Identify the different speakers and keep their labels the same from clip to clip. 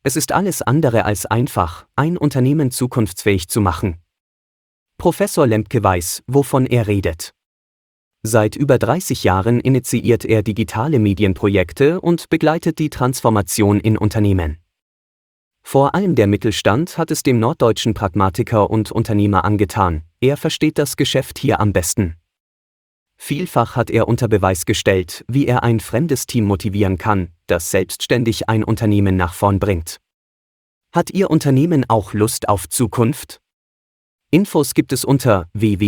Speaker 1: Es ist alles andere als einfach, ein Unternehmen zukunftsfähig zu machen. Professor Lemke weiß, wovon er redet. Seit über 30 Jahren initiiert er digitale Medienprojekte und begleitet die Transformation in Unternehmen. Vor allem der Mittelstand hat es dem norddeutschen Pragmatiker und Unternehmer angetan, er versteht das Geschäft hier am besten. Vielfach hat er unter Beweis gestellt, wie er ein fremdes Team motivieren kann, das selbstständig ein Unternehmen nach vorn bringt. Hat Ihr Unternehmen auch Lust auf Zukunft? Infos gibt es unter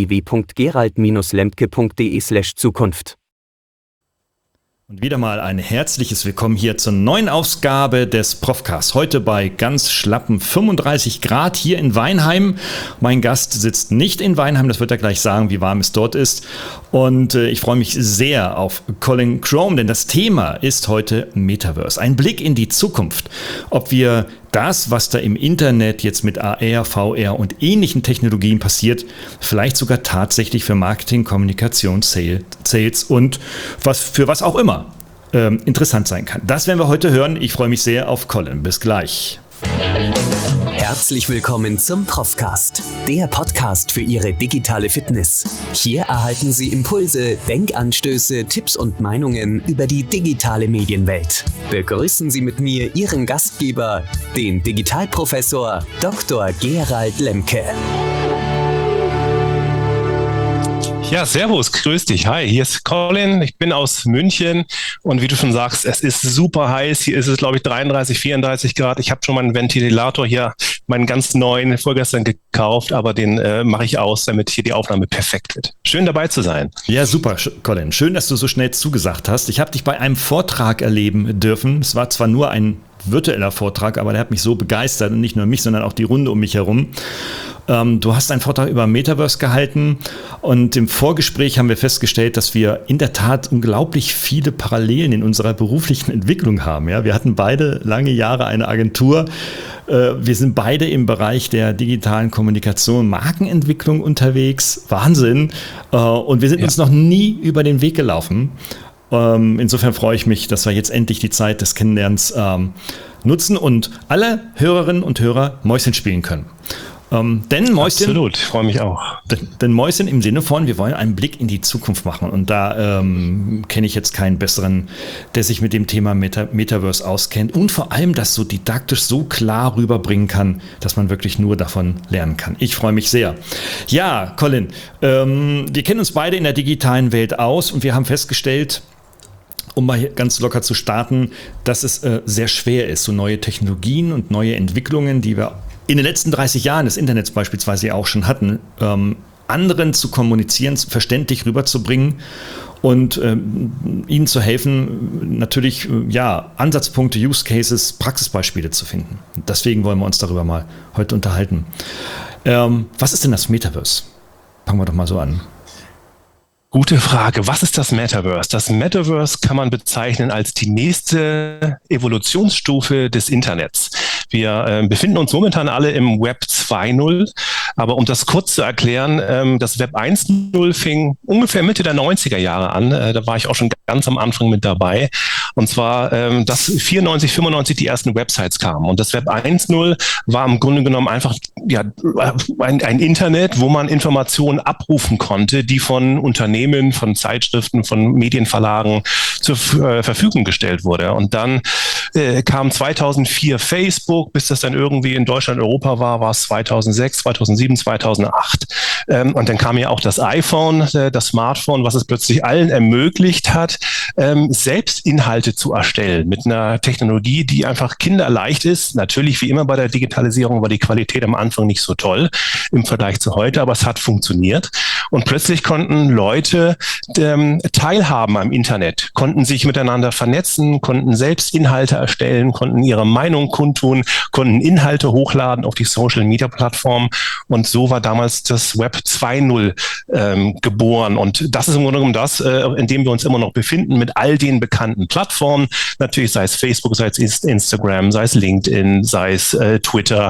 Speaker 1: www.gerald-lemke.de/Zukunft.
Speaker 2: Und wieder mal ein herzliches Willkommen hier zur neuen Ausgabe des Profcast. Heute bei ganz schlappen 35 Grad hier in Weinheim. Mein Gast sitzt nicht in Weinheim, das wird er gleich sagen, wie warm es dort ist. Und ich freue mich sehr auf Colin Crome, denn das Thema ist heute Metaverse. Ein Blick in die Zukunft. Ob wir das, was da im Internet jetzt mit AR, VR und ähnlichen Technologien passiert, vielleicht sogar tatsächlich für Marketing, Kommunikation, Sales und für was auch immer interessant sein kann. Das werden wir heute hören. Ich freue mich sehr auf Colin. Bis gleich.
Speaker 1: Herzlich willkommen zum Profcast, der Podcast für Ihre digitale Fitness. Hier erhalten Sie Impulse, Denkanstöße, Tipps und Meinungen über die digitale Medienwelt. Begrüßen Sie mit mir Ihren Gastgeber, den Digitalprofessor Dr. Gerald Lemke.
Speaker 3: Ja, servus, grüß dich. Hi, hier ist Colin, ich bin aus München und wie du schon sagst, es ist super heiß. Hier ist es, glaube ich, 33, 34 Grad. Ich habe schon meinen Ventilator hier, meinen ganz neuen, vorgestern gekauft, aber den mache ich aus, damit hier die Aufnahme perfekt wird. Schön dabei zu sein.
Speaker 2: Ja, super, Colin. Schön, dass du so schnell zugesagt hast. Ich habe dich bei einem Vortrag erleben dürfen. Es war zwar nur ein virtueller Vortrag, aber der hat mich so begeistert und nicht nur mich, sondern auch die Runde um mich herum. Du hast einen Vortrag über Metaverse gehalten und im Vorgespräch haben wir festgestellt, dass wir in der Tat unglaublich viele Parallelen in unserer beruflichen Entwicklung haben. Ja, wir hatten beide lange Jahre eine Agentur. Wir sind beide im Bereich der digitalen Kommunikation, Markenentwicklung unterwegs. Wahnsinn. Und wir sind uns noch nie über den Weg gelaufen. Insofern freue ich mich, dass wir jetzt endlich die Zeit des Kennenlernens nutzen und alle Hörerinnen und Hörer Mäuschen spielen können. Denn Mäuschen,
Speaker 3: absolut, ich freue mich auch.
Speaker 2: Denn Mäuschen im Sinne von, wir wollen einen Blick in die Zukunft machen. Und da kenne ich jetzt keinen besseren, der sich mit dem Thema Metaverse auskennt und vor allem das so didaktisch so klar rüberbringen kann, dass man wirklich nur davon lernen kann. Ich freue mich sehr. Ja, Colin, wir kennen uns beide in der digitalen Welt aus und wir haben festgestellt, um mal ganz locker zu starten, dass es sehr schwer ist, so neue Technologien und neue Entwicklungen, die wir in den letzten 30 Jahren des Internets beispielsweise auch schon hatten, anderen zu kommunizieren, verständlich rüberzubringen und ihnen zu helfen, natürlich Ansatzpunkte, Use Cases, Praxisbeispiele zu finden. Und deswegen wollen wir uns darüber mal heute unterhalten. Was ist denn das Metaverse? Fangen wir doch mal so an.
Speaker 3: Gute Frage. Was ist das Metaverse? Das Metaverse kann man bezeichnen als die nächste Evolutionsstufe des Internets. Wir befinden uns momentan alle im Web 2.0, aber um das kurz zu erklären, das Web 1.0 fing ungefähr Mitte der 90er Jahre an. Da war ich auch schon ganz am Anfang mit dabei. Und zwar, dass 94, 95 die ersten Websites kamen. Und das Web 1.0 war im Grunde genommen einfach ein Internet, wo man Informationen abrufen konnte, die von Unternehmen, von Zeitschriften, von Medienverlagen zur Verfügung gestellt wurde. Und dann kam 2004 Facebook, bis das dann irgendwie in Deutschland, Europa war es 2006, 2007, 2008. Und dann kam ja auch das iPhone, das Smartphone, was es plötzlich allen ermöglicht hat, selbst Inhalte zu erstellen mit einer Technologie, die einfach kinderleicht ist. Natürlich, wie immer bei der Digitalisierung, war die Qualität am Anfang nicht so toll im Vergleich zu heute, aber es hat funktioniert. Und plötzlich konnten Leute teilhaben am Internet, konnten sich miteinander vernetzen, konnten selbst Inhalte erstellen, konnten ihre Meinung kundtun, konnten Inhalte hochladen auf die Social-Media-Plattform. Und so war damals das Web 2.0 geboren. Und das ist im Grunde genommen das, in dem wir uns immer noch befinden, mit all den bekannten Plattformen. Natürlich sei es Facebook, sei es Instagram, sei es LinkedIn, sei es Twitter,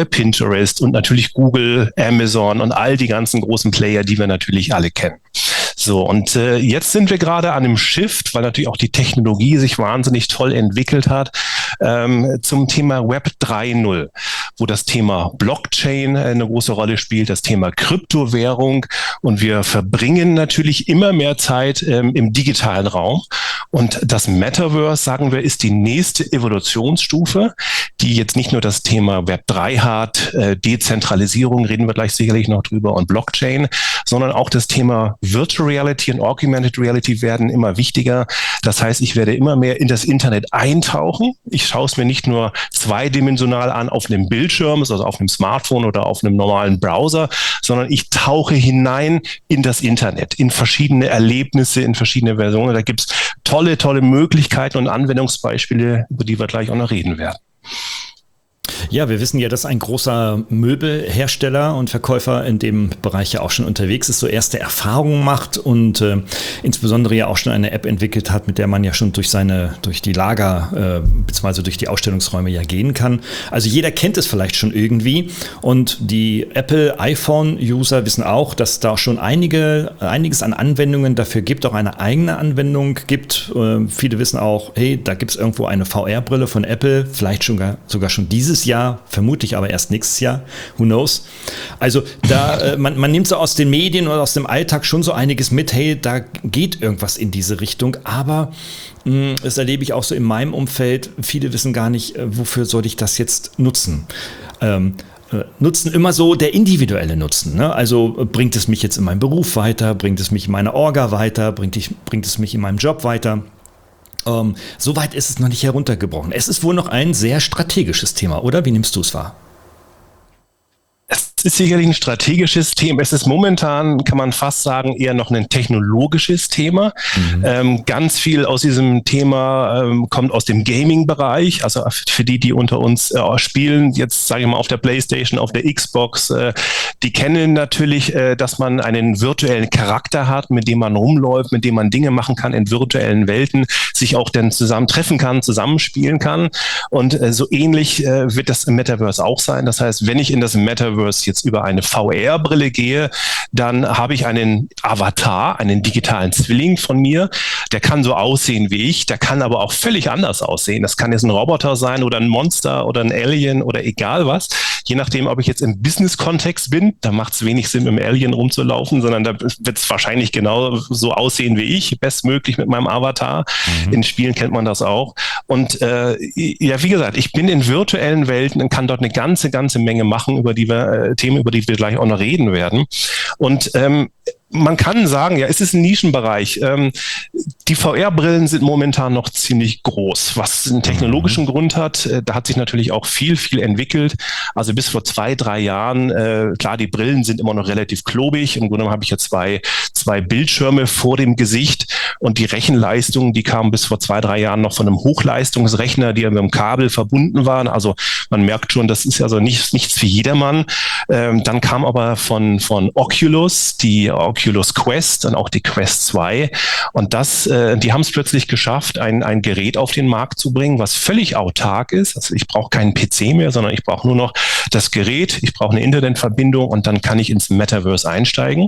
Speaker 3: Pinterest und natürlich Google, Amazon und all die ganzen großen Player, die wir natürlich alle kennen. So, und jetzt sind wir gerade an einem Shift, weil natürlich auch die Technologie sich wahnsinnig toll entwickelt hat, zum Thema Web 3.0, wo das Thema Blockchain eine große Rolle spielt, das Thema Kryptowährung, und wir verbringen natürlich immer mehr Zeit im digitalen Raum. Und das Metaverse, sagen wir, ist die nächste Evolutionsstufe, die jetzt nicht nur das Thema Web 3 hat, Dezentralisierung, reden wir gleich sicherlich noch drüber, und Blockchain, sondern auch das Thema Virtual Reality und Augmented Reality werden immer wichtiger. Das heißt, ich werde immer mehr in das Internet eintauchen. Ich schaue es mir nicht nur zweidimensional an auf einem Bildschirm, also auf einem Smartphone oder auf einem normalen Browser, sondern ich tauche hinein in das Internet, in verschiedene Erlebnisse, in verschiedene Versionen. Da gibt es tolle Möglichkeiten und Anwendungsbeispiele, über die wir gleich auch noch reden werden.
Speaker 2: Ja, wir wissen ja, dass ein großer Möbelhersteller und Verkäufer in dem Bereich ja auch schon unterwegs ist, so erste Erfahrungen macht und insbesondere ja auch schon eine App entwickelt hat, mit der man ja schon durch die Lager bzw. durch die Ausstellungsräume ja gehen kann. Also jeder kennt es vielleicht schon irgendwie, und die Apple iPhone-User wissen auch, dass da schon einiges an Anwendungen dafür gibt, auch eine eigene Anwendung gibt. Viele wissen auch, hey, da gibt es irgendwo eine VR-Brille von Apple, vielleicht sogar schon dieses Jahr, vermutlich aber erst nächstes Jahr, who knows. Also da man nimmt so aus den Medien oder aus dem Alltag schon so einiges mit, hey, da geht irgendwas in diese Richtung, aber das erlebe ich auch so in meinem Umfeld, viele wissen gar nicht, wofür soll ich das jetzt nutzen. Nutzen immer so der individuelle Nutzen, ne? Also bringt es mich jetzt in meinem Beruf weiter, bringt es mich in meiner Orga weiter, bringt es mich in meinem Job weiter. So weit ist es noch nicht heruntergebrochen. Es ist wohl noch ein sehr strategisches Thema, oder? Wie nimmst du es wahr?
Speaker 3: Es ist sicherlich ein strategisches Thema. Es ist momentan, kann man fast sagen, eher noch ein technologisches Thema. Ganz viel aus diesem Thema kommt aus dem Gaming-Bereich. Also für die unter uns spielen, jetzt sage ich mal auf der PlayStation, auf der Xbox, die kennen natürlich, dass man einen virtuellen Charakter hat, mit dem man rumläuft, mit dem man Dinge machen kann in virtuellen Welten, sich auch dann zusammen treffen kann, zusammenspielen kann. Und so ähnlich wird das im Metaverse auch sein. Das heißt, wenn ich in das Metaverse jetzt über eine VR-Brille gehe, dann habe ich einen Avatar, einen digitalen Zwilling von mir. Der kann so aussehen wie ich, der kann aber auch völlig anders aussehen. Das kann jetzt ein Roboter sein oder ein Monster oder ein Alien oder egal was. Je nachdem, ob ich jetzt im Business-Kontext bin, da macht es wenig Sinn, mit dem Alien rumzulaufen, sondern da wird es wahrscheinlich genau so aussehen wie ich, bestmöglich mit meinem Avatar. In Spielen kennt man das auch. Und ja, wie gesagt, ich bin in virtuellen Welten und kann dort eine ganze Menge machen, über die wir Themen, über die wir gleich auch noch reden werden. Und man kann sagen, ja, es ist ein Nischenbereich. Die VR-Brillen sind momentan noch ziemlich groß, was einen technologischen Grund hat. Da hat sich natürlich auch viel entwickelt. Also bis vor 2-3 Jahren, klar, die Brillen sind immer noch relativ klobig. Im Grunde genommen habe ich ja zwei Bildschirme vor dem Gesicht, und die Rechenleistung, die kam bis vor 2-3 Jahren noch von einem Hochleistungsrechner, die mit einem Kabel verbunden waren. Also man merkt schon, das ist also nichts für jedermann. Dann kam aber von Oculus, die Oculus Quest und auch die Quest 2. Und die haben es plötzlich geschafft, ein Gerät auf den Markt zu bringen, was völlig autark ist. Also ich brauche keinen PC mehr, sondern ich brauche nur noch das Gerät, ich brauche eine Internetverbindung, und dann kann ich ins Metaverse einsteigen.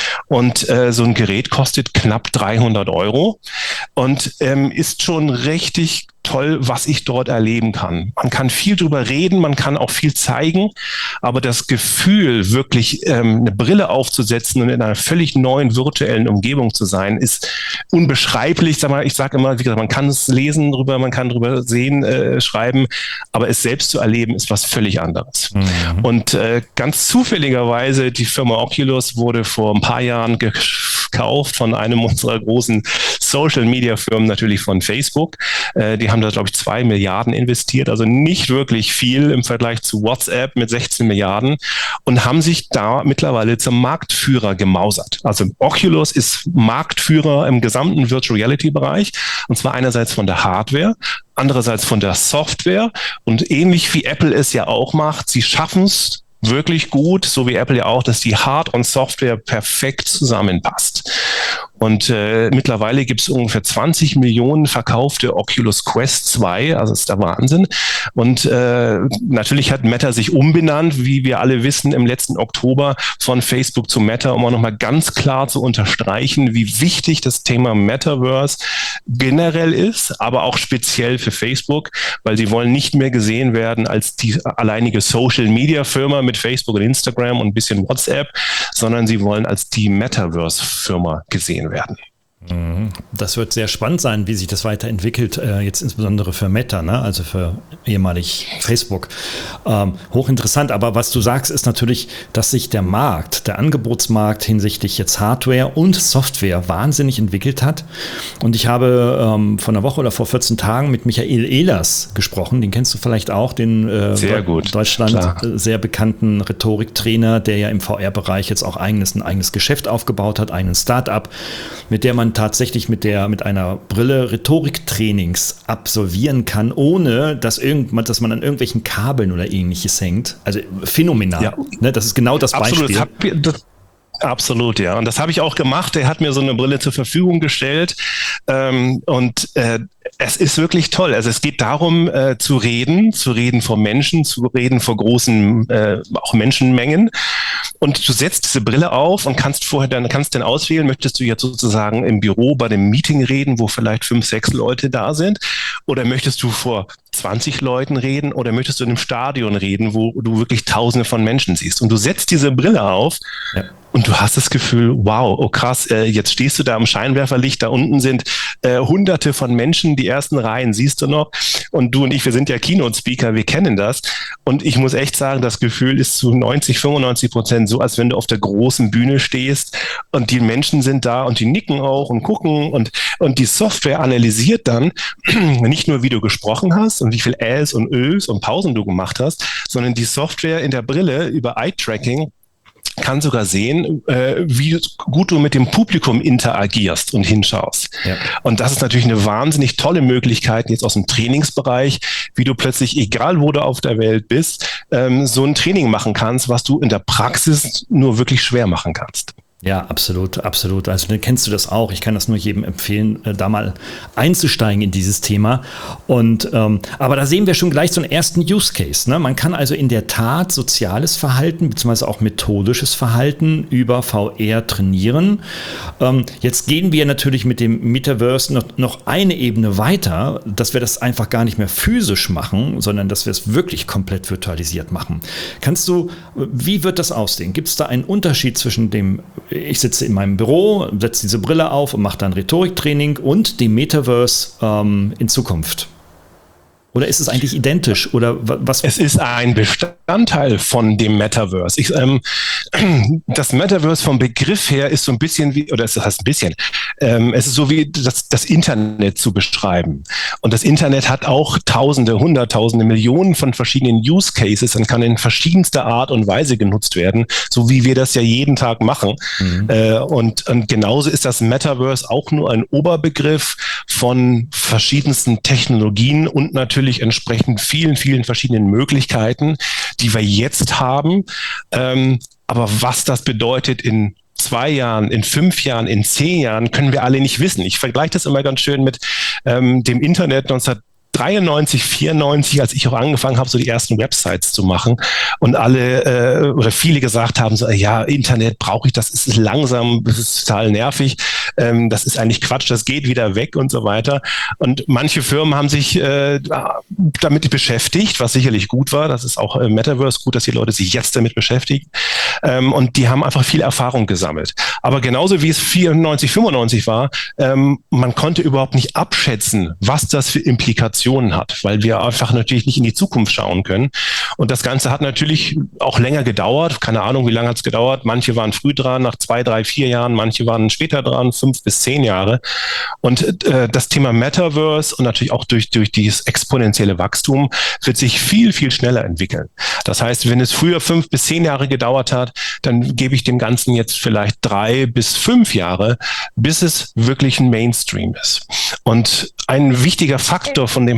Speaker 3: Und so ein Gerät kostet knapp 300 € und ist schon richtig toll, was ich dort erleben kann. Man kann viel drüber reden, man kann auch viel zeigen, aber das Gefühl, wirklich eine Brille aufzusetzen und in einer völlig neuen virtuellen Umgebung zu sein, ist unbeschreiblich. Ich sage immer, wie gesagt, man kann es lesen drüber, man kann drüber sehen, schreiben, aber es selbst zu erleben, ist was völlig anderes. Und ganz zufälligerweise, die Firma Oculus wurde vor ein paar Jahren gekauft von einem unserer großen Social-Media-Firmen, natürlich von Facebook. Die haben da, glaube ich, 2 Milliarden investiert, also nicht wirklich viel im Vergleich zu WhatsApp mit 16 Milliarden, und haben sich da mittlerweile zum Marktführer gemausert. Also Oculus ist Marktführer im gesamten Virtual Reality-Bereich, und zwar einerseits von der Hardware, andererseits von der Software, und ähnlich wie Apple es ja auch macht, sie schaffen es wirklich gut, so wie Apple ja auch, dass die Hard- und Software perfekt zusammenpasst. Und mittlerweile gibt es ungefähr 20 Millionen verkaufte Oculus Quest 2, also das ist der Wahnsinn. Und natürlich hat Meta sich umbenannt, wie wir alle wissen, im letzten Oktober von Facebook zu Meta, um auch nochmal ganz klar zu unterstreichen, wie wichtig das Thema Metaverse generell ist, aber auch speziell für Facebook, weil sie wollen nicht mehr gesehen werden als die alleinige Social-Media-Firma mit Facebook und Instagram und ein bisschen WhatsApp, sondern sie wollen als die Metaverse-Firma gesehen werden.
Speaker 2: Das wird sehr spannend sein, wie sich das weiterentwickelt, jetzt insbesondere für Meta, ne? Also für ehemalig Facebook. Hochinteressant, aber was du sagst, ist natürlich, dass sich der Markt, der Angebotsmarkt hinsichtlich jetzt Hardware und Software wahnsinnig entwickelt hat. Und ich habe vor einer Woche oder vor 14 Tagen mit Michael Ehlers gesprochen, den kennst du vielleicht auch, den
Speaker 3: sehr gut,
Speaker 2: Deutschland
Speaker 3: klar.
Speaker 2: Sehr bekannten Rhetoriktrainer, der ja im VR-Bereich jetzt auch ein eigenes Geschäft aufgebaut hat, einen Start-up, mit der man tatsächlich mit einer Brille Rhetoriktrainings absolvieren kann, ohne dass man an irgendwelchen Kabeln oder ähnliches hängt. Also phänomenal. Ja. Ne, das ist genau das Beispiel.
Speaker 3: Absolut, ja. Und das habe ich auch gemacht. Er hat mir so eine Brille zur Verfügung gestellt. Es ist wirklich toll. Also es geht darum, zu reden vor Menschen, zu reden vor großen auch Menschenmengen. Und du setzt diese Brille auf und kannst dann auswählen, möchtest du jetzt sozusagen im Büro bei dem Meeting reden, wo vielleicht 5, 6 Leute da sind? Oder möchtest du vor 20 Leuten reden? Oder möchtest du in einem Stadion reden, wo du wirklich Tausende von Menschen siehst? Und du setzt diese Brille auf. Ja. Und du hast das Gefühl, wow, oh krass, jetzt stehst du da am Scheinwerferlicht, da unten sind Hunderte von Menschen, die ersten Reihen siehst du noch. Und du und ich, wir sind ja Keynote-Speaker, wir kennen das. Und ich muss echt sagen, das Gefühl ist zu 90-95% so, als wenn du auf der großen Bühne stehst und die Menschen sind da und die nicken auch und gucken und die Software analysiert dann nicht nur, wie du gesprochen hast und wie viel Äs und Ös und Pausen du gemacht hast, sondern die Software in der Brille über Eye-Tracking kann sogar sehen, wie gut du mit dem Publikum interagierst und hinschaust. Ja. Und das ist natürlich eine wahnsinnig tolle Möglichkeit jetzt aus dem Trainingsbereich, wie du plötzlich, egal wo du auf der Welt bist, so ein Training machen kannst, was du in der Praxis nur wirklich schwer machen kannst.
Speaker 2: Ja, absolut, absolut. Also kennst du das auch? Ich kann das nur jedem empfehlen, da mal einzusteigen in dieses Thema. Und aber da sehen wir schon gleich so einen ersten Use Case. Ne? Man kann also in der Tat soziales Verhalten beziehungsweise auch methodisches Verhalten über VR trainieren. Jetzt gehen wir natürlich mit dem Metaverse noch eine Ebene weiter, dass wir das einfach gar nicht mehr physisch machen, sondern dass wir es wirklich komplett virtualisiert machen. Wie wird das aussehen? Gibt es da einen Unterschied zwischen dem ich sitze in meinem Büro, setze diese Brille auf und mache dann Rhetoriktraining und dem Metaverse in Zukunft? Oder ist es eigentlich identisch? Oder was?
Speaker 3: Es ist ein Bestandteil von dem Metaverse. Das Metaverse vom Begriff her ist so ein bisschen wie, oder es heißt ein bisschen, es ist so wie das Internet zu beschreiben. Und das Internet hat auch Tausende, Hunderttausende, Millionen von verschiedenen Use Cases und kann in verschiedenster Art und Weise genutzt werden, so wie wir das ja jeden Tag machen. Und genauso ist das Metaverse auch nur ein Oberbegriff von verschiedensten Technologien und natürlich entsprechend vielen, vielen verschiedenen Möglichkeiten, die wir jetzt haben. Aber was das bedeutet in 2 Jahren, in 5 Jahren, in 10 Jahren, können wir alle nicht wissen. Ich vergleiche das immer ganz schön mit dem Internet 1993, 94, als ich auch angefangen habe, so die ersten Websites zu machen und alle oder viele gesagt haben, so ja, Internet brauche ich, das ist langsam, das ist total nervig, das ist eigentlich Quatsch, das geht wieder weg und so weiter. Und manche Firmen haben sich damit beschäftigt, was sicherlich gut war, das ist auch im Metaverse gut, dass die Leute sich jetzt damit beschäftigen und die haben einfach viel Erfahrung gesammelt. Aber genauso wie es 94, 95 war, man konnte überhaupt nicht abschätzen, was das für Implikationen hat, weil wir einfach natürlich nicht in die Zukunft schauen können. Und das Ganze hat natürlich auch länger gedauert. Keine Ahnung, wie lange hat es gedauert. Manche waren früh dran, nach 2, 3, 4 Jahren. Manche waren später dran, 5 bis 10 Jahre. Und das Thema Metaverse und natürlich auch durch dieses exponentielle Wachstum wird sich viel, viel schneller entwickeln. Das heißt, wenn es früher 5 bis 10 Jahre gedauert hat, dann gebe ich dem Ganzen jetzt vielleicht 3 bis 5 Jahre, bis es wirklich ein Mainstream ist. Und ein wichtiger Faktor von dem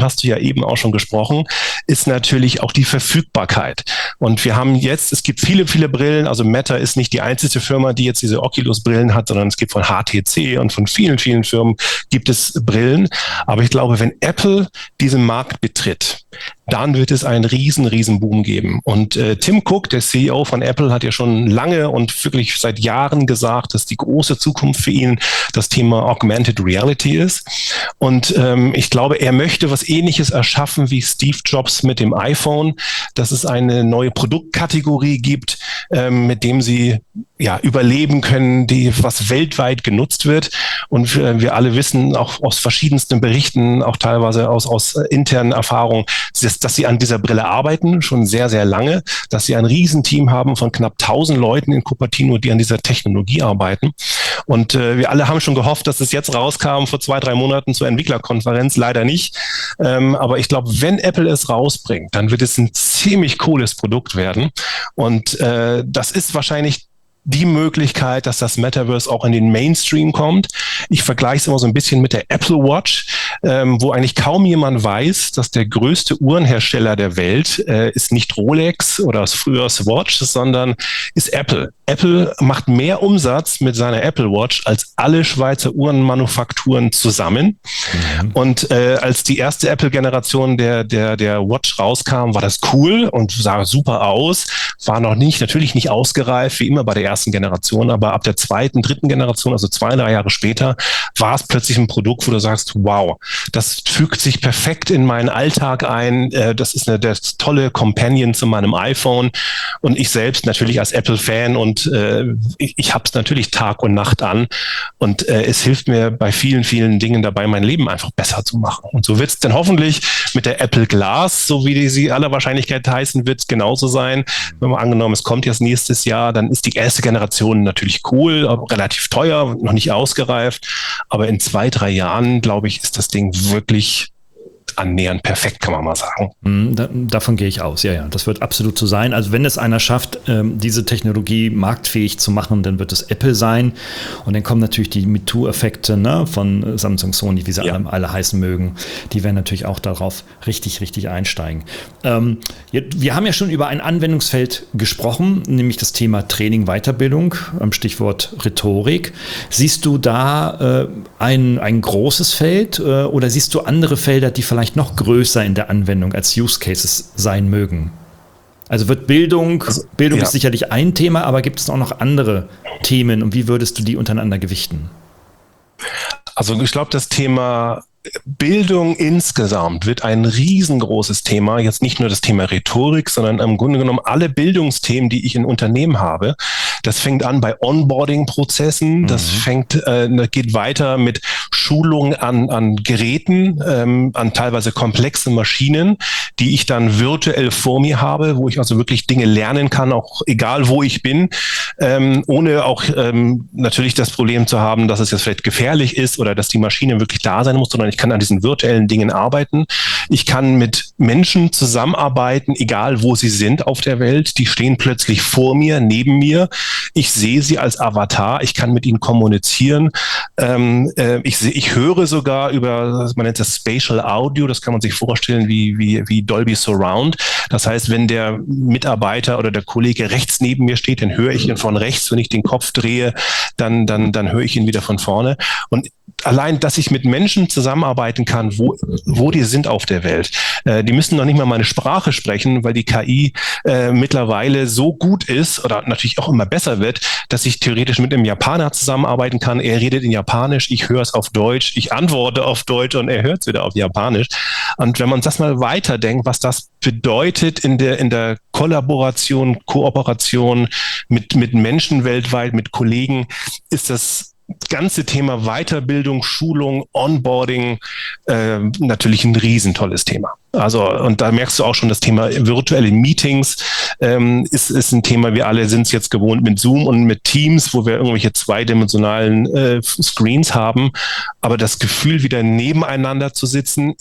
Speaker 3: dem hast du ja eben auch schon gesprochen, ist natürlich auch die Verfügbarkeit. Und wir haben jetzt, es gibt viele, viele Brillen, also Meta ist nicht die einzige Firma, die jetzt diese Oculus-Brillen hat, sondern es gibt von HTC und von vielen, vielen Firmen gibt es Brillen. Aber ich glaube, wenn Apple diesen Markt betritt, dann wird es einen riesen Boom geben. Und Tim Cook, der CEO von Apple, hat ja schon lange und wirklich seit Jahren gesagt, dass die große Zukunft für ihn das Thema Augmented Reality ist. Und ich glaube, er möchte was Ähnliches erschaffen wie Steve Jobs mit dem iPhone, dass es eine neue Produktkategorie gibt, mit dem sie überleben können, was weltweit genutzt wird. Und wir alle wissen auch aus verschiedensten Berichten, auch teilweise aus internen Erfahrungen, dass sie an dieser Brille arbeiten, schon sehr, sehr lange, dass sie ein Riesenteam haben von knapp 1000 Leuten in Cupertino, die an dieser Technologie arbeiten. Und wir alle haben schon gehofft, dass es jetzt rauskam vor 2-3 Monaten zur Entwicklerkonferenz, leider nicht. Aber ich glaube, wenn Apple es rausbringt, dann wird es ein ziemlich cooles Produkt werden. Und das ist wahrscheinlich die Möglichkeit, dass das Metaverse auch in den Mainstream kommt. Ich vergleiche es immer so ein bisschen mit der Apple Watch, wo eigentlich kaum jemand weiß, dass der größte Uhrenhersteller der Welt ist nicht Rolex oder früher Swatch, sondern ist Apple. Apple macht mehr Umsatz mit seiner Apple Watch als alle Schweizer Uhrenmanufakturen zusammen. Mhm. Und als die erste Apple-Generation der Watch rauskam, war das cool und sah super aus, war natürlich nicht ausgereift, wie immer bei der ersten Generation, aber ab der zweiten, dritten Generation, also 2-3 Jahre später, war es plötzlich ein Produkt, wo du sagst, wow, das fügt sich perfekt in meinen Alltag ein, das ist der tolle Companion zu meinem iPhone und ich selbst natürlich als Apple-Fan und ich habe es natürlich Tag und Nacht an und es hilft mir bei vielen, vielen Dingen dabei, mein Leben einfach besser zu machen. Und so wird es dann hoffentlich mit der Apple Glass, so wie sie aller Wahrscheinlichkeit heißen wird, genauso sein. Wenn man angenommen, es kommt jetzt nächstes Jahr, dann ist die erste Generation natürlich cool, relativ teuer, noch nicht ausgereift. Aber in 2-3 Jahren, glaube ich, ist das Ding wirklich annähernd perfekt, kann man mal sagen.
Speaker 2: Davon gehe ich aus, ja. Das wird absolut so sein. Also wenn es einer schafft, diese Technologie marktfähig zu machen, dann wird es Apple sein. Und dann kommen natürlich die MeToo-Effekte von Samsung, Sony, wie sie alle heißen mögen. Die werden natürlich auch darauf richtig einsteigen. Wir haben ja schon über ein Anwendungsfeld gesprochen, nämlich das Thema Training, Weiterbildung, am Stichwort Rhetorik. Siehst du da ein großes Feld oder siehst du andere Felder, die vielleicht noch größer in der Anwendung als Use Cases sein mögen? Also wird Bildung ist sicherlich ein Thema, aber gibt es auch noch andere Themen und wie würdest du die untereinander gewichten?
Speaker 3: Also ich glaube, das Thema Bildung insgesamt wird ein riesengroßes Thema. Jetzt nicht nur das Thema Rhetorik, sondern im Grunde genommen alle Bildungsthemen, die ich in Unternehmen habe. Das fängt an bei Onboarding-Prozessen. Das geht weiter mit Schulung an Geräten, an teilweise komplexen Maschinen, die ich dann virtuell vor mir habe, wo ich also wirklich Dinge lernen kann, auch egal wo ich bin, ohne auch natürlich das Problem zu haben, dass es jetzt vielleicht gefährlich ist oder dass die Maschine wirklich da sein muss, sondern ich kann an diesen virtuellen Dingen arbeiten. Ich kann mit Menschen zusammenarbeiten, egal wo sie sind auf der Welt. Die stehen plötzlich vor mir, neben mir. Ich sehe sie als Avatar. Ich kann mit ihnen kommunizieren. Ich höre sogar über, man nennt das Spatial Audio. Das kann man sich vorstellen wie Dolby Surround. Das heißt, wenn der Mitarbeiter oder der Kollege rechts neben mir steht, dann höre ich ihn von rechts. Wenn ich den Kopf drehe, dann höre ich ihn wieder von vorne. Und allein, dass ich mit Menschen zusammenarbeiten kann, wo die sind auf der Welt. Die müssen noch nicht mal meine Sprache sprechen, weil die KI mittlerweile so gut ist oder natürlich auch immer besser wird, dass ich theoretisch mit einem Japaner zusammenarbeiten kann. Er redet in Japanisch, ich höre es auf Deutsch, ich antworte auf Deutsch und er hört es wieder auf Japanisch. Und wenn man das mal weiterdenkt, was das bedeutet in der Kollaboration, Kooperation mit Menschen weltweit, mit Kollegen, ist das ganze Thema Weiterbildung, Schulung, Onboarding natürlich ein riesentolles Thema. Also, und da merkst du auch schon, das Thema virtuelle Meetings ist ein Thema, wir alle sind es jetzt gewohnt mit Zoom und mit Teams, wo wir irgendwelche zweidimensionalen Screens haben. Aber das Gefühl, wieder nebeneinander zu sitzen, ist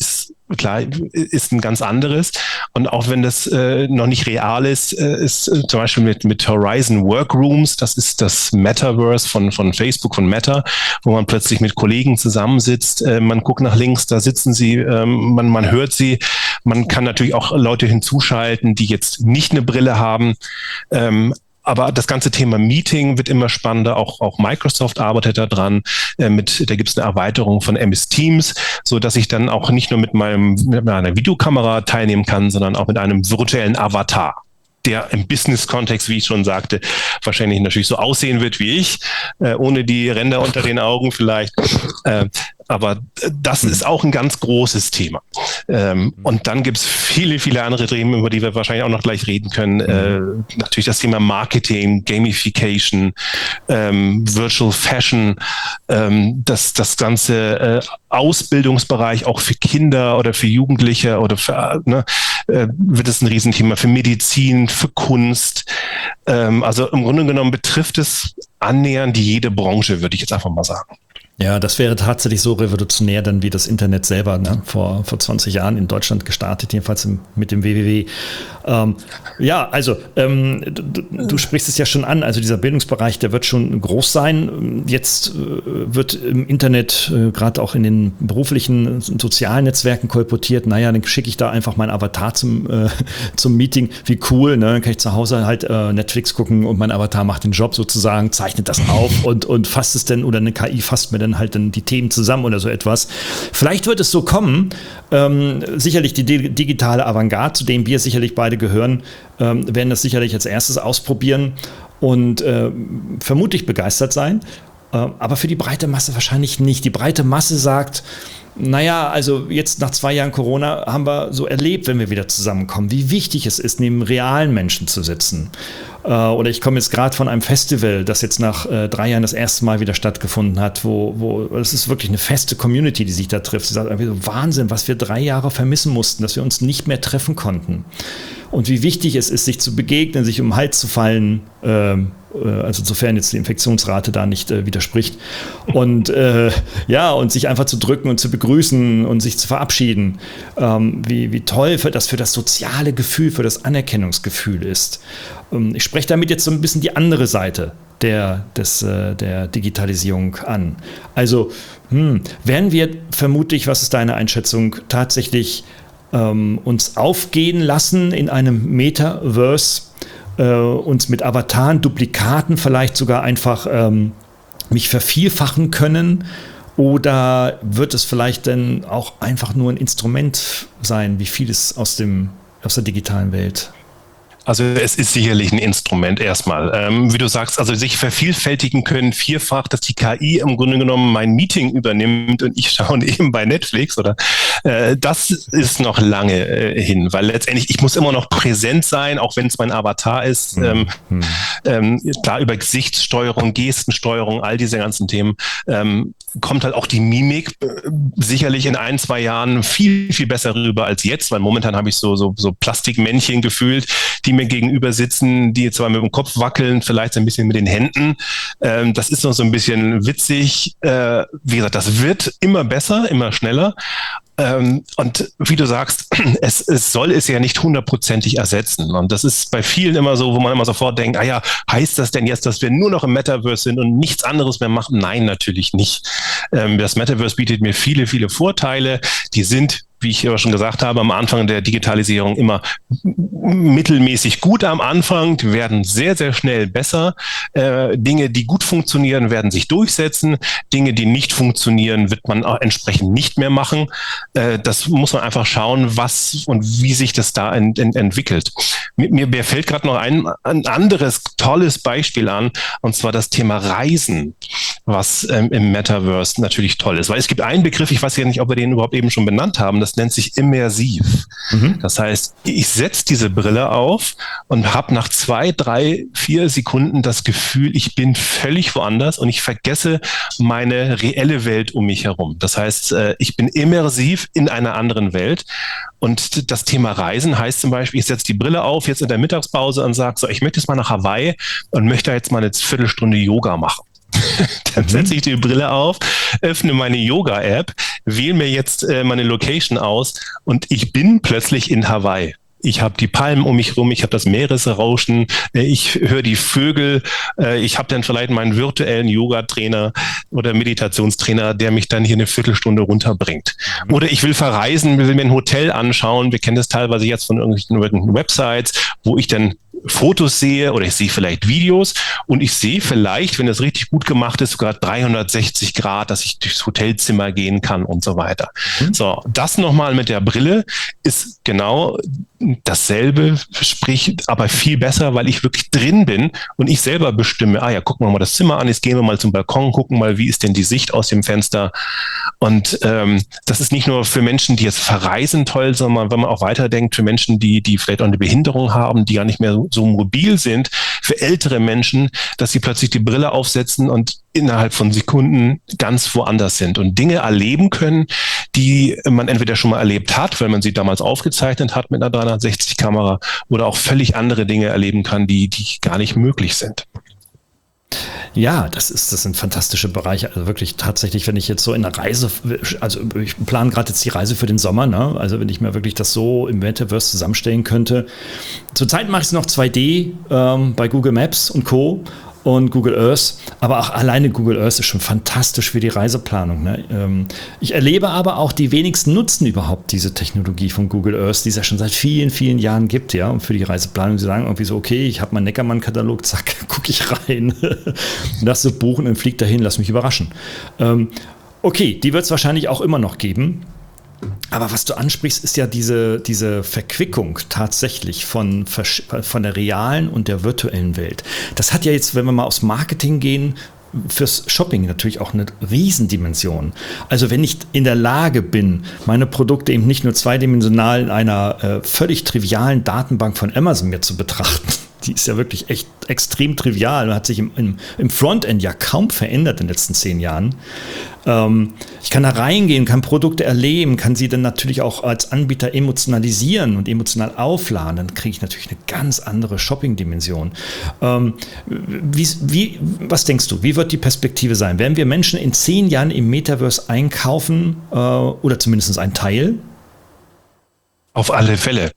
Speaker 3: klar, ist ein ganz anderes. Und auch wenn das noch nicht real ist, ist zum Beispiel mit Horizon Workrooms, das ist das Metaverse von Facebook, von Meta, wo man plötzlich mit Kollegen zusammensitzt, man guckt nach links, da sitzen sie, man hört sie, man kann natürlich auch Leute hinzuschalten, die jetzt nicht eine Brille haben. Aber das ganze Thema Meeting wird immer spannender. Auch Microsoft arbeitet da dran. Da gibt es eine Erweiterung von MS Teams, so dass ich dann auch nicht nur mit meiner Videokamera teilnehmen kann, sondern auch mit einem virtuellen Avatar, der im Business-Kontext, wie ich schon sagte, wahrscheinlich natürlich so aussehen wird wie ich, ohne die Ränder unter den Augen vielleicht. Aber das ist auch ein ganz großes Thema. Und dann gibt es viele, viele andere Themen, über die wir wahrscheinlich auch noch gleich reden können. Natürlich das Thema Marketing, Gamification, Virtual Fashion, das ganze Ausbildungsbereich auch für Kinder oder für Jugendliche oder wird es ein Riesenthema für Medizin, für Kunst. Also im Grunde genommen betrifft es annähernd jede Branche, würde ich jetzt einfach mal sagen.
Speaker 2: Ja, das wäre tatsächlich so revolutionär dann wie das Internet selber, ne? Vor 20 Jahren in Deutschland gestartet, jedenfalls mit dem WWW. Du sprichst es ja schon an, also dieser Bildungsbereich, der wird schon groß sein. Jetzt wird im Internet, gerade auch in den beruflichen sozialen Netzwerken kolportiert, naja, dann schicke ich da einfach meinen Avatar zum Meeting, wie cool, ne? Dann kann ich zu Hause halt Netflix gucken und mein Avatar macht den Job sozusagen, zeichnet das auf und fasst es denn, oder eine KI fasst mir dann halt dann die Themen zusammen oder so etwas. Vielleicht wird es so kommen, sicherlich die digitale Avantgarde, zu dem wir sicherlich beide gehören, werden das sicherlich als erstes ausprobieren und vermutlich begeistert sein, aber für die breite Masse wahrscheinlich nicht. Die breite Masse sagt, naja, also jetzt nach 2 Jahren Corona haben wir so erlebt, wenn wir wieder zusammenkommen, wie wichtig es ist, neben realen Menschen zu sitzen. Oder ich komme jetzt gerade von einem Festival, das jetzt nach 3 Jahren das erste Mal wieder stattgefunden hat, wo es ist wirklich eine feste Community, die sich da trifft. Sie sagt einfach so, Wahnsinn, was wir 3 Jahre vermissen mussten, dass wir uns nicht mehr treffen konnten. Und wie wichtig es ist, sich zu begegnen, sich um den Hals zu fallen, also sofern jetzt die Infektionsrate da nicht widerspricht. Und und sich einfach zu drücken und zu begrüßen und sich zu verabschieden. Wie toll das für das soziale Gefühl, für das Anerkennungsgefühl ist. Ich spreche damit jetzt so ein bisschen die andere Seite der Digitalisierung an. Also werden wir vermutlich, was ist deine Einschätzung, tatsächlich uns aufgehen lassen in einem Metaverse, uns mit Avataren, Duplikaten vielleicht sogar einfach mich vervielfachen können? Oder wird es vielleicht dann auch einfach nur ein Instrument sein, wie vieles aus der digitalen Welt?
Speaker 3: Also es ist sicherlich ein Instrument erstmal. Wie du sagst, also sich vervielfältigen können vierfach, dass die KI im Grunde genommen mein Meeting übernimmt und ich schaue eben bei Netflix oder das ist noch lange hin, weil letztendlich ich muss immer noch präsent sein, auch wenn es mein Avatar ist. Klar, über Gesichtssteuerung, Gestensteuerung, all diese ganzen Themen kommt halt auch die Mimik sicherlich in 1, 2 Jahren viel, viel besser rüber als jetzt, weil momentan habe ich so Plastikmännchen gefühlt, die mir gegenüber sitzen, die zwar mit dem Kopf wackeln, vielleicht ein bisschen mit den Händen. Das ist noch so ein bisschen witzig. Wie gesagt, das wird immer besser, immer schneller. Und wie du sagst, es soll es ja nicht 100%ig ersetzen. Und das ist bei vielen immer so, wo man immer sofort denkt, heißt das denn jetzt, dass wir nur noch im Metaverse sind und nichts anderes mehr machen? Nein, natürlich nicht. Das Metaverse bietet mir viele, viele Vorteile. Die sind, wie ich aber schon gesagt habe, am Anfang der Digitalisierung immer mittelmäßig gut am Anfang, die werden sehr, sehr schnell besser. Dinge, die gut funktionieren, werden sich durchsetzen. Dinge, die nicht funktionieren, wird man auch entsprechend nicht mehr machen. Das muss man einfach schauen, was und wie sich das da entwickelt. Mir fällt gerade noch ein anderes tolles Beispiel an, und zwar das Thema Reisen, was im Metaverse natürlich toll ist. Weil es gibt einen Begriff, ich weiß ja nicht, ob wir den überhaupt eben schon benannt haben, das nennt sich immersiv. Das heißt, ich setze diese Brille auf und habe nach 2, 3, 4 Sekunden das Gefühl, ich bin völlig woanders und ich vergesse meine reelle Welt um mich herum. Das heißt, ich bin immersiv in einer anderen Welt. Und das Thema Reisen heißt zum Beispiel, ich setze die Brille auf jetzt in der Mittagspause und sage so, ich möchte jetzt mal nach Hawaii und möchte jetzt mal eine Viertelstunde Yoga machen. Dann setze ich die Brille auf, öffne meine Yoga-App, wähle mir jetzt meine Location aus und ich bin plötzlich in Hawaii. Ich habe die Palmen um mich rum, ich habe das Meeresrauschen, ich höre die Vögel, ich habe dann vielleicht meinen virtuellen Yoga-Trainer oder Meditationstrainer, der mich dann hier eine Viertelstunde runterbringt. Oder ich will verreisen, will mir ein Hotel anschauen. Wir kennen das teilweise jetzt von irgendwelchen Websites, wo ich dann Fotos sehe oder ich sehe vielleicht Videos und ich sehe vielleicht, wenn das richtig gut gemacht ist, sogar 360 Grad, dass ich durchs Hotelzimmer gehen kann und so weiter. So, das nochmal mit der Brille ist genau dasselbe, sprich aber viel besser, weil ich wirklich drin bin und ich selber bestimme, gucken wir mal das Zimmer an, jetzt gehen wir mal zum Balkon, gucken mal, wie ist denn die Sicht aus dem Fenster. Und das ist nicht nur für Menschen, die jetzt verreisen toll, sondern wenn man auch weiterdenkt, für Menschen, die vielleicht auch eine Behinderung haben, die gar nicht mehr so mobil sind, für ältere Menschen, dass sie plötzlich die Brille aufsetzen und innerhalb von Sekunden ganz woanders sind und Dinge erleben können, die man entweder schon mal erlebt hat, weil man sie damals aufgezeichnet hat mit einer 360-Kamera oder auch völlig andere Dinge erleben kann, die gar nicht möglich sind.
Speaker 2: Ja, das sind fantastische Bereiche. Also wirklich tatsächlich, wenn ich jetzt so in einer Reise, also ich plane gerade jetzt die Reise für den Sommer, ne? Also wenn ich mir wirklich das so im Metaverse zusammenstellen könnte. Zurzeit mache ich es noch 2D bei Google Maps und Co. und Google Earth, aber auch alleine Google Earth ist schon fantastisch für die Reiseplanung. Ne? Ich erlebe aber auch, die wenigsten nutzen überhaupt diese Technologie von Google Earth, die es ja schon seit vielen, vielen Jahren gibt, ja, und für die Reiseplanung. Sie sagen irgendwie so, okay, ich habe meinen Neckermann-Katalog, zack, gucke ich rein, lass es buchen und flieg dahin, lass mich überraschen. Okay, die wird es wahrscheinlich auch immer noch geben. Aber was du ansprichst, ist ja diese Verquickung tatsächlich von der realen und der virtuellen Welt. Das hat ja jetzt, wenn wir mal aufs Marketing gehen, fürs Shopping natürlich auch eine Riesendimension. Also wenn ich in der Lage bin, meine Produkte eben nicht nur zweidimensional in einer völlig trivialen Datenbank von Amazon mir zu betrachten, die ist ja wirklich echt extrem trivial und hat sich im Frontend ja kaum verändert in den letzten 10 Jahren. Ich kann da reingehen, kann Produkte erleben, kann sie dann natürlich auch als Anbieter emotionalisieren und emotional aufladen. Dann kriege ich natürlich eine ganz andere Shopping-Dimension. Was denkst du, wie wird die Perspektive sein? Werden wir Menschen in 10 Jahren im Metaverse einkaufen oder zumindest ein Teil?
Speaker 3: Auf alle Fälle.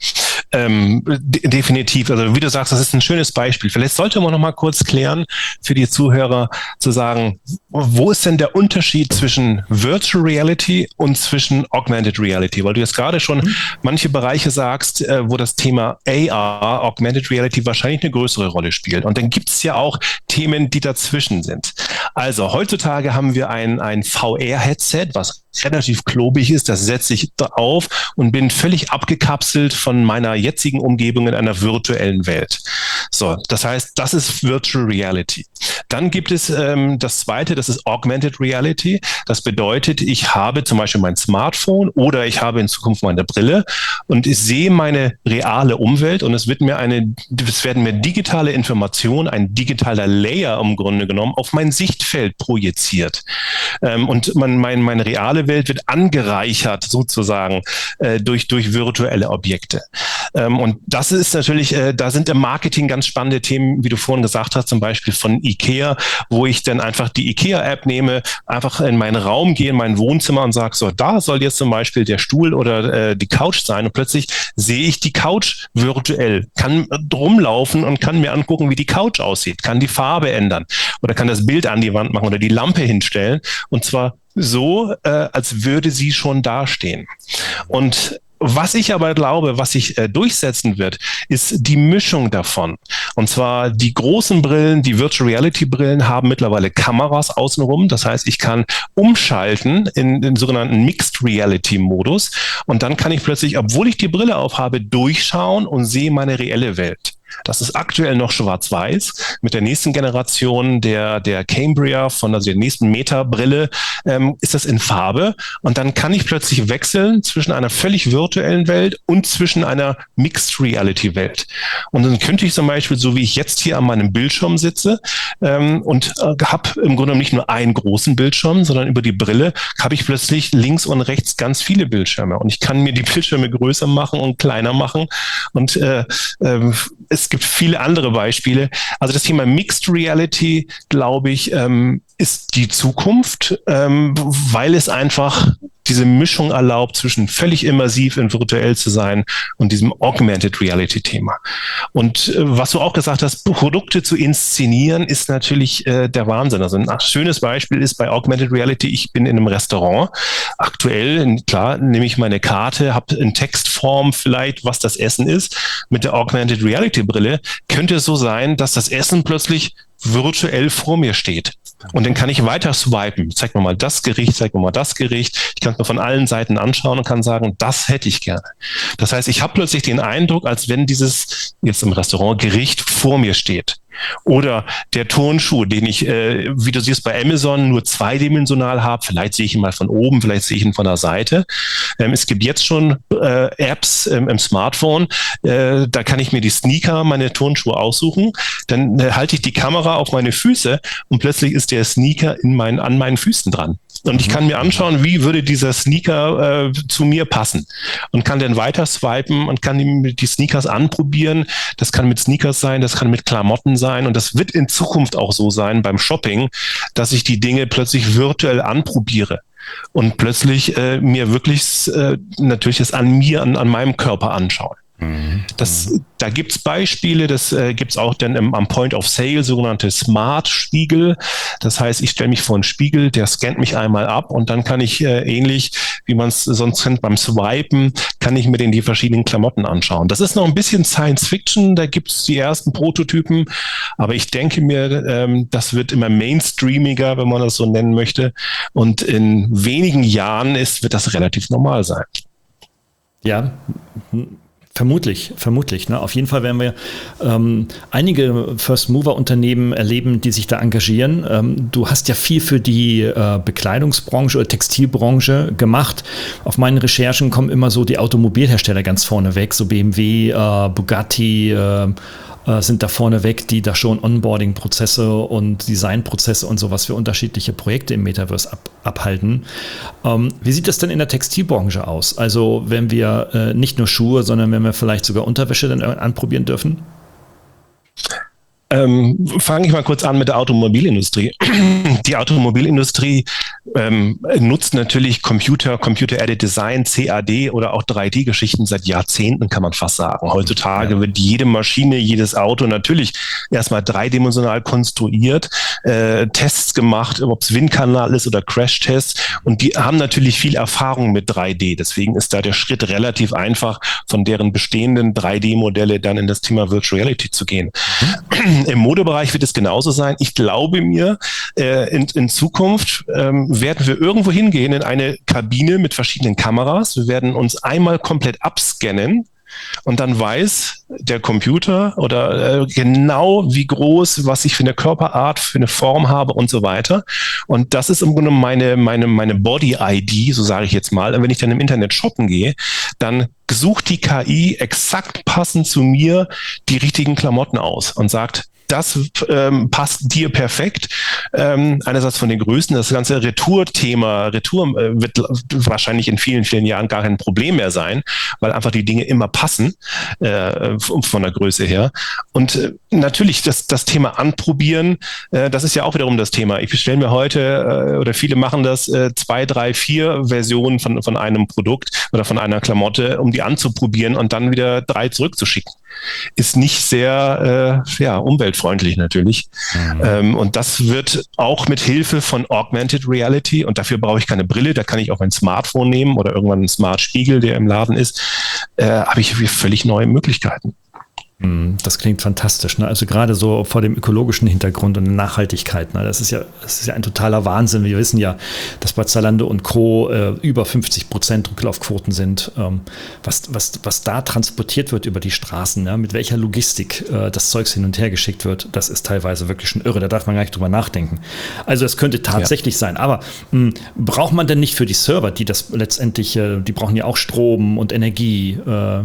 Speaker 3: Definitiv. Also wie du sagst, das ist ein schönes Beispiel. Vielleicht sollte man noch mal kurz klären für die Zuhörer, zu sagen, wo ist denn der Unterschied zwischen Virtual Reality und zwischen Augmented Reality? Weil du jetzt gerade schon manche Bereiche sagst, wo das Thema AR, Augmented Reality, wahrscheinlich eine größere Rolle spielt. Und dann gibt es ja auch Themen, die dazwischen sind. Also heutzutage haben wir ein VR-Headset, was relativ klobig ist, das setze ich auf und bin völlig abgekapselt von meiner jetzigen Umgebung in einer virtuellen Welt. So, das heißt, das ist Virtual Reality. Dann gibt es das zweite, das ist Augmented Reality. Das bedeutet, ich habe zum Beispiel mein Smartphone oder ich habe in Zukunft meine Brille und ich sehe meine reale Umwelt und es werden mir digitale Informationen, ein digitaler Layer im Grunde genommen auf mein Sichtfeld projiziert. Und meine reale Welt wird angereichert sozusagen durch virtuelle Objekte. Und das ist natürlich, da sind im Marketing ganz spannende Themen, wie du vorhin gesagt hast, zum Beispiel von IKEA, wo ich dann einfach die IKEA-App nehme, einfach in meinen Raum gehe, in mein Wohnzimmer und sage, so, da soll jetzt zum Beispiel der Stuhl oder die Couch sein und plötzlich sehe ich die Couch virtuell, kann rumlaufen und kann mir angucken, wie die Couch aussieht, kann die Farbe ändern oder kann das Bild an die Wand machen oder die Lampe hinstellen und zwar so, als würde sie schon dastehen. Und was ich aber glaube, was sich durchsetzen wird, ist die Mischung davon. Und zwar die großen Brillen, die Virtual Reality Brillen haben mittlerweile Kameras außenrum. Das heißt, ich kann umschalten in den sogenannten Mixed Reality Modus. Und dann kann ich plötzlich, obwohl ich die Brille aufhabe, durchschauen und sehe meine reelle Welt. Das ist aktuell noch schwarz-weiß. Mit der nächsten Generation der Cambria, der nächsten Meta-Brille, ist das in Farbe. Und dann kann ich plötzlich wechseln zwischen einer völlig virtuellen Welt und zwischen einer Mixed-Reality-Welt. Und dann könnte ich zum Beispiel, so wie ich jetzt hier an meinem Bildschirm sitze und habe im Grunde nicht nur einen großen Bildschirm, sondern über die Brille habe ich plötzlich links und rechts ganz viele Bildschirme. Und ich kann mir die Bildschirme größer machen und kleiner machen. Und es gibt viele andere Beispiele. Also das Thema Mixed Reality, glaube ich, ist die Zukunft, weil es einfach diese Mischung erlaubt, zwischen völlig immersiv und virtuell zu sein und diesem Augmented Reality Thema. Und was du auch gesagt hast, Produkte zu inszenieren, ist natürlich der Wahnsinn. Also ein schönes Beispiel ist bei Augmented Reality, ich bin in einem Restaurant. Aktuell, klar, nehme ich meine Karte, habe in Textform vielleicht, was das Essen ist. Mit der Augmented Reality Brille könnte es so sein, dass das Essen plötzlich virtuell vor mir steht. Und dann kann ich weiter swipen. Zeig mir mal das Gericht, zeig mir mal das Gericht. Ich kann es mir von allen Seiten anschauen und kann sagen, das hätte ich gerne. Das heißt, ich habe plötzlich den Eindruck, als wenn dieses jetzt im Restaurant Gericht vor mir steht. Oder der Turnschuh, den ich, wie du siehst, bei Amazon nur zweidimensional habe. Vielleicht sehe ich ihn mal von oben, vielleicht sehe ich ihn von der Seite. Es gibt jetzt schon Apps im Smartphone. Da kann ich mir die Sneaker, meine Turnschuhe aussuchen. Dann halte ich die Kamera auf meine Füße und plötzlich ist der Sneaker an meinen Füßen dran. Und ich kann mir anschauen, wie würde dieser Sneaker zu mir passen. Und kann dann weiter swipen und kann die Sneakers anprobieren. Das kann mit Sneakers sein, das kann mit Klamotten sein. Und das wird in Zukunft auch so sein beim Shopping, dass ich die Dinge plötzlich virtuell anprobiere. Und plötzlich mir wirklich natürlich das an meinem Körper anschaue. Da gibt's Beispiele, das gibt's auch dann am Point of Sale, sogenannte Smart-Spiegel. Das heißt, ich stelle mich vor einen Spiegel, der scannt mich einmal ab und dann kann ich ähnlich, wie man es sonst kennt beim Swipen, kann ich mir die verschiedenen Klamotten anschauen. Das ist noch ein bisschen Science-Fiction, da gibt's die ersten Prototypen, aber ich denke mir, das wird immer mainstreamiger, wenn man das so nennen möchte. Und in wenigen Jahren wird das relativ normal sein.
Speaker 2: Ja, vermutlich. Ne? Auf jeden Fall werden wir einige First-Mover-Unternehmen erleben, die sich da engagieren. Du hast ja viel für die Bekleidungsbranche oder Textilbranche gemacht. Auf meinen Recherchen kommen immer so die Automobilhersteller ganz vorne weg, so BMW, Bugatti, sind da vorne weg, die da schon Onboarding-Prozesse und Designprozesse und sowas für unterschiedliche Projekte im Metaverse abhalten. Wie sieht das denn in der Textilbranche aus? Also wenn wir nicht nur Schuhe, sondern wenn wir vielleicht sogar Unterwäsche dann anprobieren dürfen?
Speaker 3: Fange ich mal kurz an mit der Automobilindustrie. Die Automobilindustrie nutzt natürlich Computer-Aided Design, CAD oder auch 3D-Geschichten seit Jahrzehnten, kann man fast sagen. Heutzutage wird jede Maschine, jedes Auto natürlich erstmal dreidimensional konstruiert, Tests gemacht, ob es Windkanal ist oder Crash-Tests. Und die haben natürlich viel Erfahrung mit 3D. Deswegen ist da der Schritt relativ einfach, von deren bestehenden 3D-Modelle dann in das Thema Virtual Reality zu gehen. Im Modebereich wird es genauso sein. Ich glaube mir, in Zukunft werden wir irgendwo hingehen in eine Kabine mit verschiedenen Kameras. Wir werden uns einmal komplett abscannen und dann weiß der Computer oder genau wie groß, was ich für eine Körperart, für eine Form habe und so weiter. Und das ist im Grunde meine Body-ID, so sage ich jetzt mal. Und wenn ich dann im Internet shoppen gehe, dann sucht die KI exakt passend zu mir die richtigen Klamotten aus und sagt, das passt dir perfekt. Einerseits von den Größen, das ganze Retour-Thema, wird wahrscheinlich in vielen, vielen Jahren gar kein Problem mehr sein, weil einfach die Dinge immer passen von der Größe her. Und natürlich das Thema Anprobieren, das ist ja auch wiederum das Thema. Ich bestelle mir heute, oder viele machen das, 2, 3, 4 Versionen von einem Produkt oder von einer Klamotte, um die anzuprobieren und dann wieder 3 zurückzuschicken. Ist nicht sehr umweltfreundlich natürlich. Und das wird auch mit Hilfe von Augmented Reality, und dafür brauche ich keine Brille, da kann ich auch mein Smartphone nehmen oder irgendwann einen Smart-Spiegel, der im Laden ist, habe ich völlig neue Möglichkeiten.
Speaker 2: Das klingt fantastisch, ne? Also gerade so vor dem ökologischen Hintergrund und der Nachhaltigkeit, ne? Das ist ja ein totaler Wahnsinn. Wir wissen ja, dass bei Zalando und Co. Über 50% Rücklaufquoten sind. Was da transportiert wird über die Straßen, ne? Mit welcher Logistik das Zeugs hin und her geschickt wird, das ist teilweise wirklich schon irre. Da darf man gar nicht drüber nachdenken. Also es könnte tatsächlich sein. Aber braucht man denn nicht für die Server, die das letztendlich, die brauchen ja auch Strom und Energie.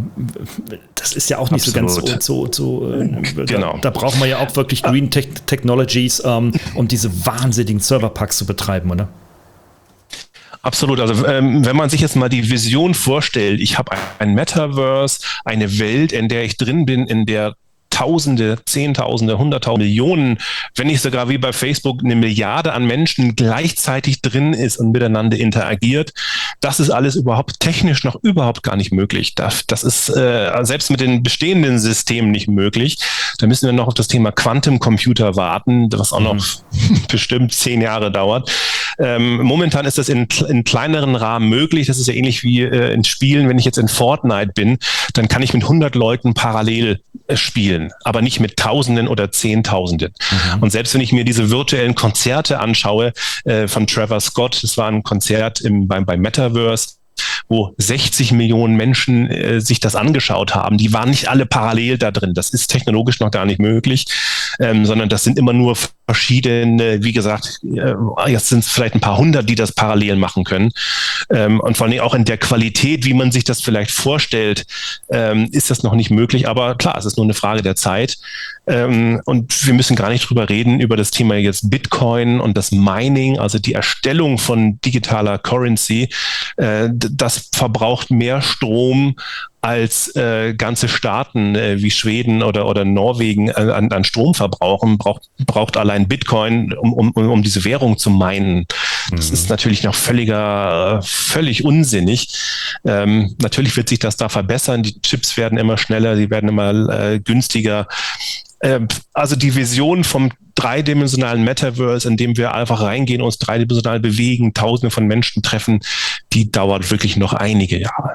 Speaker 2: Das ist ja auch nicht
Speaker 3: Absolut.
Speaker 2: so ganz
Speaker 3: Genau.
Speaker 2: Da brauchen wir ja auch wirklich Green Technologies, um diese wahnsinnigen Serverparks zu betreiben, oder?
Speaker 3: Absolut. Also wenn man sich jetzt mal die Vision vorstellt, ich habe ein Metaverse, eine Welt, in der ich drin bin, in der Tausende, Zehntausende, Hunderttausende, Millionen, wenn nicht sogar wie bei Facebook 1 Milliarde an Menschen gleichzeitig drin ist und miteinander interagiert. Das ist alles überhaupt technisch noch überhaupt gar nicht möglich. Das ist selbst mit den bestehenden Systemen nicht möglich. Da müssen wir noch auf das Thema Quantum Computer warten, was auch noch bestimmt 10 Jahre dauert. Momentan ist das in kleineren Rahmen möglich. Das ist ja ähnlich wie in Spielen. Wenn ich jetzt in Fortnite bin, dann kann ich mit 100 Leuten parallel spielen, aber nicht mit Tausenden oder Zehntausenden. Und selbst wenn ich mir diese virtuellen Konzerte anschaue von Trevor Scott, das war ein Konzert beim Metaverse, wo 60 Millionen Menschen sich das angeschaut haben. Die waren nicht alle parallel da drin. Das ist technologisch noch gar nicht möglich, sondern das sind immer nur verschiedene, wie gesagt, jetzt sind es vielleicht ein paar hundert, die das parallel machen können. Und vor allem auch in der Qualität, wie man sich das vielleicht vorstellt, ist das noch nicht möglich. Aber klar, es ist nur eine Frage der Zeit. Und wir müssen gar nicht drüber reden, über das Thema jetzt Bitcoin und das Mining, also die Erstellung von digitaler Currency. Das verbraucht mehr Strom als ganze Staaten wie Schweden oder Norwegen an Strom verbrauchen, braucht allein Bitcoin, um diese Währung zu minen. Das ist natürlich noch völlig unsinnig. Natürlich wird sich das da verbessern. Die Chips werden immer schneller, sie werden immer günstiger. Also die Vision vom dreidimensionalen Metaverse, in dem wir einfach reingehen, uns dreidimensional bewegen, Tausende von Menschen treffen, die dauert wirklich noch einige Jahre.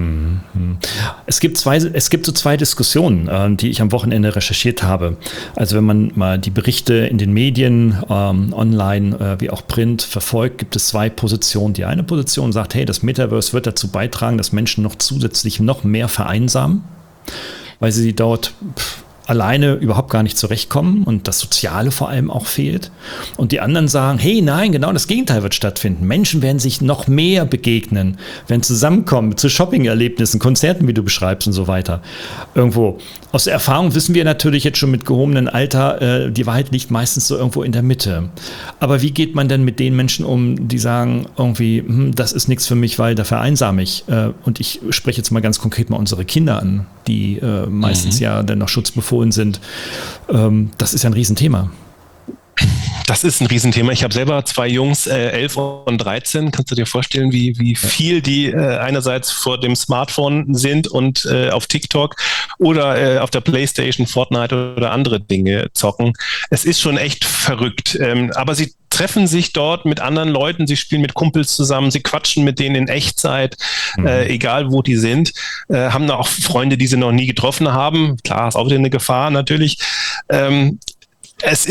Speaker 2: Es gibt so zwei Diskussionen, die ich am Wochenende recherchiert habe. Also wenn man mal die Berichte in den Medien, online wie auch Print verfolgt, gibt es zwei Positionen. Die eine Position sagt, hey, das Metaverse wird dazu beitragen, dass Menschen noch zusätzlich noch mehr vereinsamen, weil sie dort alleine überhaupt gar nicht zurechtkommen und das Soziale vor allem auch fehlt. Und die anderen sagen, hey, nein, genau das Gegenteil wird stattfinden. Menschen werden sich noch mehr begegnen, werden zusammenkommen zu Shopping-Erlebnissen, Konzerten, wie du beschreibst und so weiter. Irgendwo. Aus der Erfahrung wissen wir natürlich jetzt schon mit gehobenem Alter, die Wahrheit liegt meistens so irgendwo in der Mitte. Aber wie geht man denn mit den Menschen um, die sagen irgendwie, das ist nichts für mich, weil da vereinsame ich. Und ich spreche jetzt mal ganz konkret mal unsere Kinder an, die meistens ja dann noch schutzbefohlen sind. Das ist ja ein Riesenthema.
Speaker 3: Das ist ein Riesenthema. Ich habe selber 2 Jungs, 11 und 13. Kannst du dir vorstellen, wie viel die einerseits vor dem Smartphone sind und auf TikTok oder auf der PlayStation, Fortnite oder andere Dinge zocken. Es ist schon echt verrückt. Aber sie treffen sich dort mit anderen Leuten, sie spielen mit Kumpels zusammen, sie quatschen mit denen in Echtzeit, egal wo die sind, haben da auch Freunde, die sie noch nie getroffen haben. Klar, ist auch wieder eine Gefahr natürlich. Es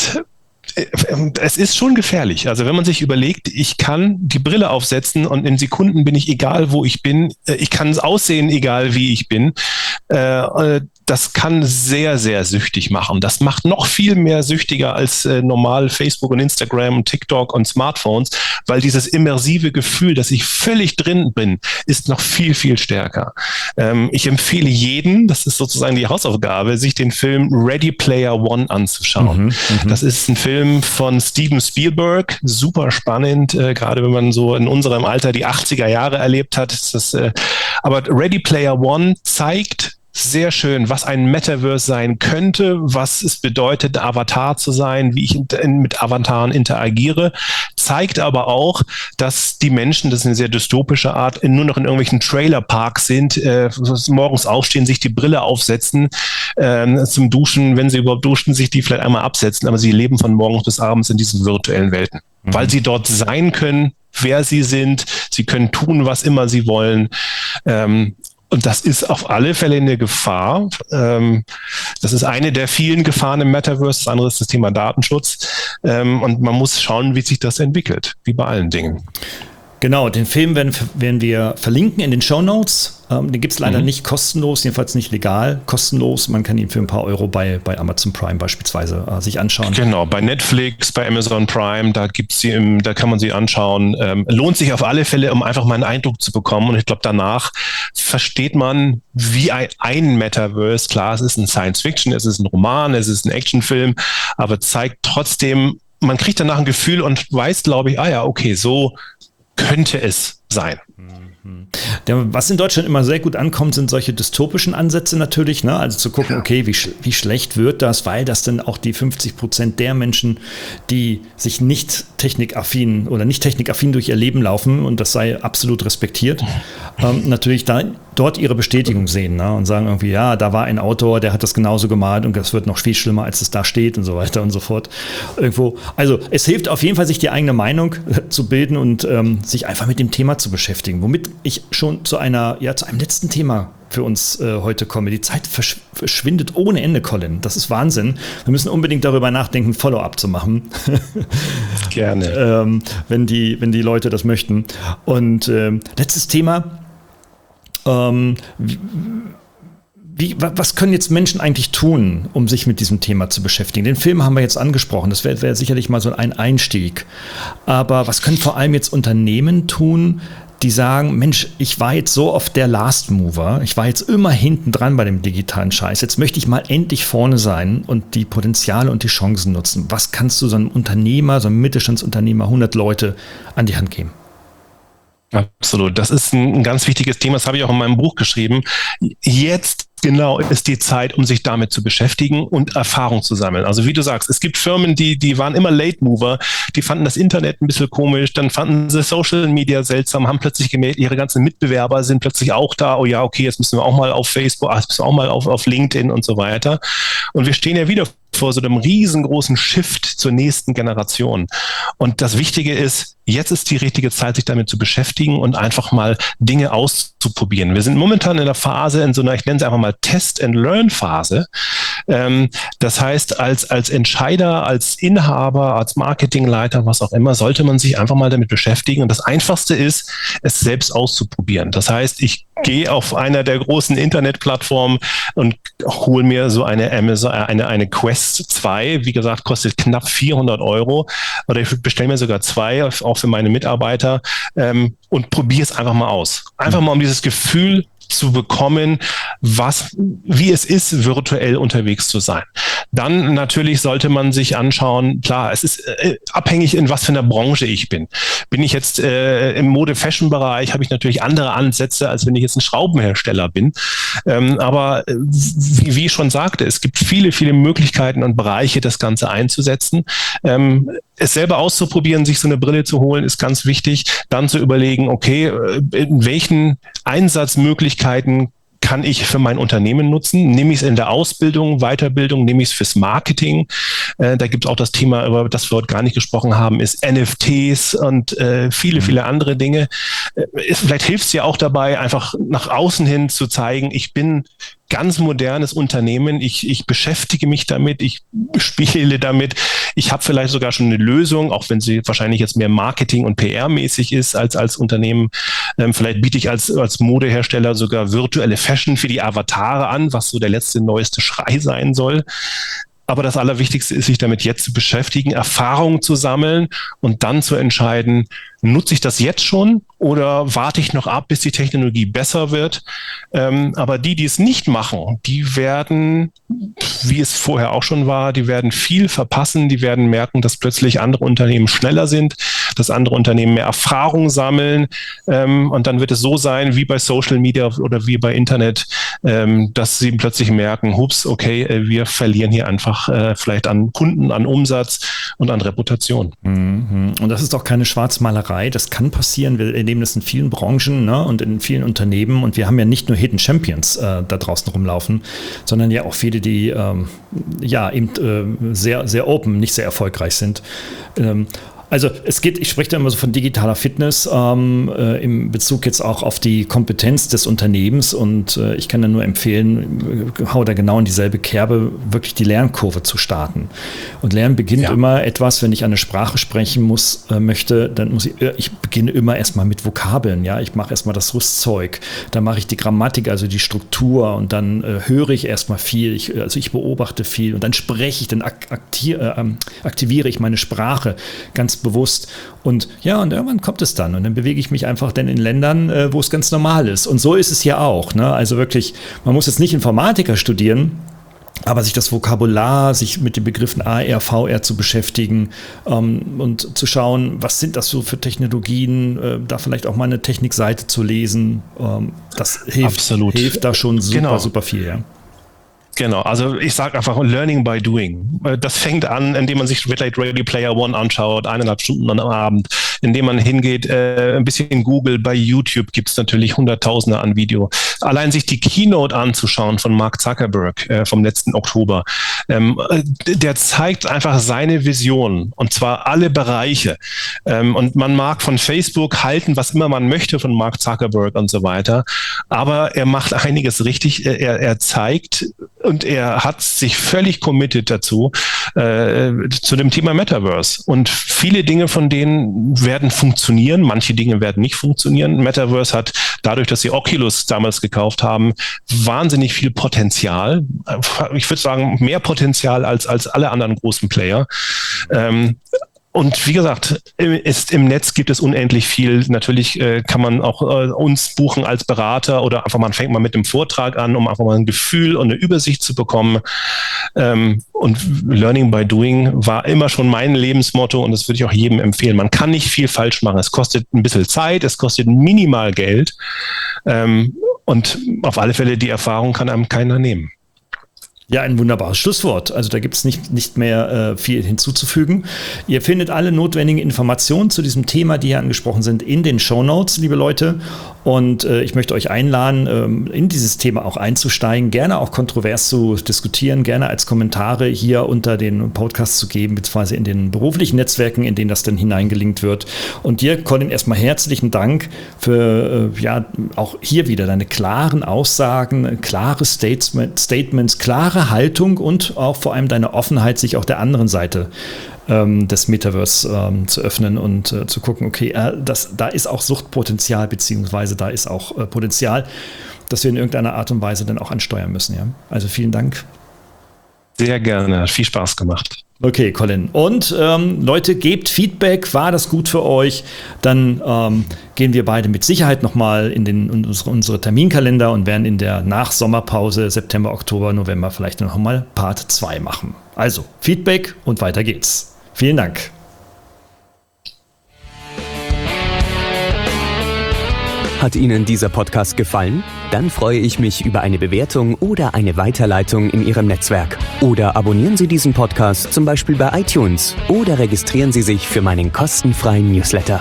Speaker 3: ist schon gefährlich. Also wenn man sich überlegt, ich kann die Brille aufsetzen und in Sekunden bin ich egal, wo ich bin. Ich kann es aussehen, egal wie ich bin. Das kann sehr, sehr süchtig machen. Das macht noch viel mehr süchtiger als normal Facebook und Instagram und TikTok und Smartphones, weil dieses immersive Gefühl, dass ich völlig drin bin, ist noch viel, viel stärker. Ich empfehle jedem, das ist sozusagen die Hausaufgabe, sich den Film Ready Player One anzuschauen. Das ist ein Film von Steven Spielberg, super spannend, gerade wenn man so in unserem Alter die 80er Jahre erlebt hat. Aber Ready Player One zeigt sehr schön, was ein Metaverse sein könnte, was es bedeutet, Avatar zu sein, wie ich mit Avataren interagiere, zeigt aber auch, dass die Menschen, das ist eine sehr dystopische Art, nur noch in irgendwelchen Trailerparks sind, morgens aufstehen, sich die Brille aufsetzen, zum Duschen, wenn sie überhaupt duschen, sich die vielleicht einmal absetzen, aber sie leben von morgens bis abends in diesen virtuellen Welten, weil sie dort sein können, wer sie sind, sie können tun, was immer sie wollen. Und das ist auf alle Fälle eine Gefahr. Das ist eine der vielen Gefahren im Metaverse. Das andere ist das Thema Datenschutz. Und man muss schauen, wie sich das entwickelt, wie bei allen Dingen.
Speaker 2: Genau, den Film werden wir verlinken in den Shownotes. Den gibt es leider nicht kostenlos, jedenfalls nicht legal, kostenlos. Man kann ihn für ein paar Euro bei Amazon Prime beispielsweise sich anschauen.
Speaker 3: Genau, bei Netflix, bei Amazon Prime, da kann man sie anschauen. Lohnt sich auf alle Fälle, um einfach mal einen Eindruck zu bekommen. Und ich glaube, danach versteht man, wie ein Metaverse, klar, es ist ein Science-Fiction, es ist ein Roman, es ist ein Actionfilm, aber zeigt trotzdem, man kriegt danach ein Gefühl und weiß, glaube ich, okay, so könnte es sein.
Speaker 2: Was in Deutschland immer sehr gut ankommt, sind solche dystopischen Ansätze natürlich, ne? Also zu gucken, okay, wie schlecht wird das, weil das dann auch die 50% der Menschen, die sich nicht technikaffin durch ihr Leben laufen, und das sei absolut respektiert, natürlich dort ihre Bestätigung sehen, ne? Und sagen irgendwie, ja, da war ein Autor, der hat das genauso gemalt und das wird noch viel schlimmer, als es da steht und so weiter und so fort. Irgendwo. Also es hilft auf jeden Fall, sich die eigene Meinung zu bilden und sich einfach mit dem Thema zu beschäftigen, womit ich schon zu einem letzten Thema für uns heute komme. Die Zeit verschwindet ohne Ende, Colin. Das ist Wahnsinn. Wir müssen unbedingt darüber nachdenken, Follow-up zu machen.
Speaker 3: Gerne.
Speaker 2: Wenn die Leute das möchten. Und letztes Thema. Was können jetzt Menschen eigentlich tun, um sich mit diesem Thema zu beschäftigen? Den Film haben wir jetzt angesprochen, das wäre sicherlich mal so ein Einstieg. Aber was können vor allem jetzt Unternehmen tun, die sagen, Mensch, ich war jetzt so oft der Last Mover, ich war jetzt immer hinten dran bei dem digitalen Scheiß, jetzt möchte ich mal endlich vorne sein und die Potenziale und die Chancen nutzen. Was kannst du so einem Unternehmer, so einem Mittelstandsunternehmer, 100 Leute an die Hand geben?
Speaker 3: Absolut. Das ist ein ganz wichtiges Thema. Das habe ich auch in meinem Buch geschrieben. Jetzt genau ist die Zeit, um sich damit zu beschäftigen und Erfahrung zu sammeln. Also wie du sagst, es gibt Firmen, die waren immer Late Mover, die fanden das Internet ein bisschen komisch, dann fanden sie Social Media seltsam, haben plötzlich gemerkt, ihre ganzen Mitbewerber sind plötzlich auch da. Oh ja, okay, jetzt müssen wir auch mal auf Facebook, jetzt müssen wir auch mal auf LinkedIn und so weiter. Und wir stehen ja wieder vor so einem riesengroßen Shift zur nächsten Generation. Und das Wichtige ist, jetzt ist die richtige Zeit, sich damit zu beschäftigen und einfach mal Dinge auszuprobieren. Wir sind momentan in der Phase, in so einer, ich nenne es einfach mal Test-and-Learn-Phase. Das heißt, als Entscheider, als Inhaber, als Marketingleiter, was auch immer, sollte man sich einfach mal damit beschäftigen. Und das Einfachste ist, es selbst auszuprobieren. Das heißt, ich gehe auf einer der großen Internetplattformen und hole mir so eine Amazon, eine Quest 2. Wie gesagt, kostet knapp 400 €. Oder ich bestelle mir sogar 2, auch für meine Mitarbeiter, und probiere es einfach mal aus. Einfach mal, um dieses Gefühl zu bekommen, wie es ist, virtuell unterwegs zu sein. Dann natürlich sollte man sich anschauen, klar, es ist abhängig, in was für einer Branche ich bin. Bin ich jetzt im Mode-Fashion-Bereich, habe ich natürlich andere Ansätze, als wenn ich jetzt ein Schraubenhersteller bin. Aber wie ich schon sagte, es gibt viele, viele Möglichkeiten und Bereiche, das Ganze einzusetzen. Es selber auszuprobieren, sich so eine Brille zu holen, ist ganz wichtig. Dann zu überlegen, okay, in welchen Einsatzmöglichkeiten kann ich für mein Unternehmen nutzen? Nehme ich es in der Ausbildung, Weiterbildung, nehme ich es fürs Marketing? Da gibt es auch das Thema, über das wir heute gar nicht gesprochen haben, ist NFTs und viele, viele andere Dinge. Vielleicht hilft es ja auch dabei, einfach nach außen hin zu zeigen, ich bin ganz modernes Unternehmen, ich beschäftige mich damit, ich spiele damit, ich habe vielleicht sogar schon eine Lösung, auch wenn sie wahrscheinlich jetzt mehr Marketing- und PR-mäßig ist als Unternehmen. Vielleicht biete ich als Modehersteller sogar virtuelle Fashion für die Avatare an, was so der letzte, neueste Schrei sein soll. Aber das Allerwichtigste ist, sich damit jetzt zu beschäftigen, Erfahrungen zu sammeln und dann zu entscheiden, nutze ich das jetzt schon oder warte ich noch ab, bis die Technologie besser wird? Aber die es nicht machen, die werden, wie es vorher auch schon war, die werden viel verpassen, die werden merken, dass plötzlich andere Unternehmen schneller sind, dass andere Unternehmen mehr Erfahrung sammeln. Und dann wird es so sein, wie bei Social Media oder wie bei Internet, dass sie plötzlich merken, hups, okay, wir verlieren hier einfach vielleicht an Kunden, an Umsatz und an Reputation.
Speaker 2: Und das ist auch keine Schwarzmalerei, das kann passieren. Wir erleben das in vielen Branchen, ne, und in vielen Unternehmen. Und wir haben ja nicht nur Hidden Champions da draußen rumlaufen, sondern ja auch viele, die sehr, sehr open, nicht sehr erfolgreich sind. Also ich spreche da immer so von digitaler Fitness im Bezug jetzt auch auf die Kompetenz des Unternehmens, und ich kann da nur empfehlen, hau da genau in dieselbe Kerbe, wirklich die Lernkurve zu starten. Und Lernen beginnt immer etwas, wenn ich eine Sprache sprechen möchte, dann muss ich beginne immer erstmal mit Vokabeln, ja, ich mache erstmal das Rüstzeug, dann mache ich die Grammatik, also die Struktur, und dann höre ich erstmal viel, ich beobachte viel, und dann spreche ich, dann aktiviere ich meine Sprache ganz bewusst, und irgendwann kommt es dann, und dann bewege ich mich einfach dann in Ländern, wo es ganz normal ist, und so ist es hier auch, ne? Also wirklich, man muss jetzt nicht Informatiker studieren, Aber sich das Vokabular, sich mit den Begriffen AR, VR zu beschäftigen und zu schauen, was sind das so für Technologien, da vielleicht auch mal eine Technikseite zu lesen, das hilft da schon super viel, ja.
Speaker 3: Genau, also ich sage einfach Learning by Doing. Das fängt an, indem man sich vielleicht Ready Player One anschaut, 1,5 Stunden am Abend, indem man hingeht, ein bisschen Google, bei YouTube gibt es natürlich Hunderttausende an Video. Allein sich die Keynote anzuschauen von Mark Zuckerberg vom letzten Oktober, der zeigt einfach seine Vision, und zwar alle Bereiche. Und man mag von Facebook halten, was immer man möchte von Mark Zuckerberg und so weiter, aber er macht einiges richtig. Er zeigt, und er hat sich völlig committed dazu, zu dem Thema Metaverse. Und viele Dinge von denen werden funktionieren, manche Dinge werden nicht funktionieren. Metaverse hat dadurch, dass sie Oculus damals gekauft haben, wahnsinnig viel Potenzial. Ich würde sagen, mehr Potenzial als alle anderen großen Player. Und wie gesagt, im Netz gibt es unendlich viel. Natürlich kann man auch uns buchen als Berater oder einfach man fängt mal mit dem Vortrag an, um einfach mal ein Gefühl und eine Übersicht zu bekommen. Und Learning by Doing war immer schon mein Lebensmotto, und das würde ich auch jedem empfehlen. Man kann nicht viel falsch machen. Es kostet ein bisschen Zeit, es kostet minimal Geld. Und auf alle Fälle, die Erfahrung kann einem keiner nehmen.
Speaker 2: Ja, ein wunderbares Schlusswort. Also da gibt es nicht mehr viel hinzuzufügen. Ihr findet alle notwendigen Informationen zu diesem Thema, die hier angesprochen sind, in den Shownotes, liebe Leute. Und ich möchte euch einladen, in dieses Thema auch einzusteigen, gerne auch kontrovers zu diskutieren, gerne als Kommentare hier unter den Podcasts zu geben, beziehungsweise in den beruflichen Netzwerken, in denen das dann hineingelinkt wird. Und dir, Colin, erstmal herzlichen Dank für auch hier wieder deine klaren Aussagen, klare Statements, klare Haltung und auch vor allem deine Offenheit, sich auch der anderen Seite des Metaverse zu öffnen und zu gucken, okay, da ist auch Suchtpotenzial, beziehungsweise da ist auch Potenzial, das wir in irgendeiner Art und Weise dann auch ansteuern müssen. Ja? Also vielen Dank.
Speaker 3: Sehr gerne, hat viel Spaß gemacht.
Speaker 2: Okay, Colin. Und Leute, gebt Feedback, war das gut für euch? Dann gehen wir beide mit Sicherheit nochmal in unsere Terminkalender und werden in der Nachsommerpause September, Oktober, November vielleicht nochmal Part 2 machen. Also Feedback und weiter geht's. Vielen Dank.
Speaker 1: Hat Ihnen dieser Podcast gefallen? Dann freue ich mich über eine Bewertung oder eine Weiterleitung in Ihrem Netzwerk. Oder abonnieren Sie diesen Podcast zum Beispiel bei iTunes oder registrieren Sie sich für meinen kostenfreien Newsletter.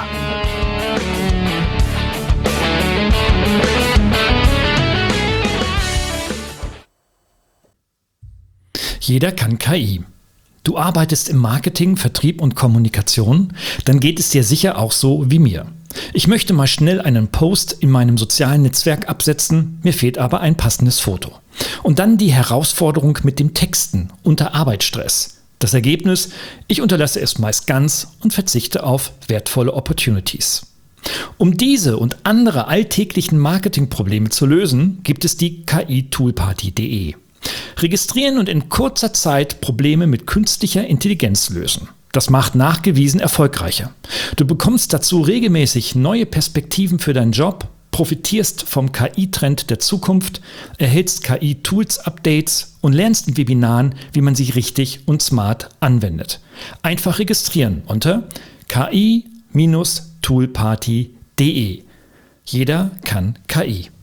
Speaker 2: Jeder kann KI. Du arbeitest im Marketing, Vertrieb und Kommunikation? Dann geht es dir sicher auch so wie mir. Ich möchte mal schnell einen Post in meinem sozialen Netzwerk absetzen, mir fehlt aber ein passendes Foto. Und dann die Herausforderung mit dem Texten unter Arbeitsstress. Das Ergebnis: Ich unterlasse es meist ganz und verzichte auf wertvolle Opportunities. Um diese und andere alltäglichen Marketingprobleme zu lösen, gibt es die KI-Toolparty.de. Registrieren und in kurzer Zeit Probleme mit künstlicher Intelligenz lösen. Das macht nachgewiesen erfolgreicher. Du bekommst dazu regelmäßig neue Perspektiven für deinen Job, profitierst vom KI-Trend der Zukunft, erhältst KI-Tools-Updates und lernst in Webinaren, wie man sie richtig und smart anwendet. Einfach registrieren unter ki-toolparty.de. Jeder kann KI.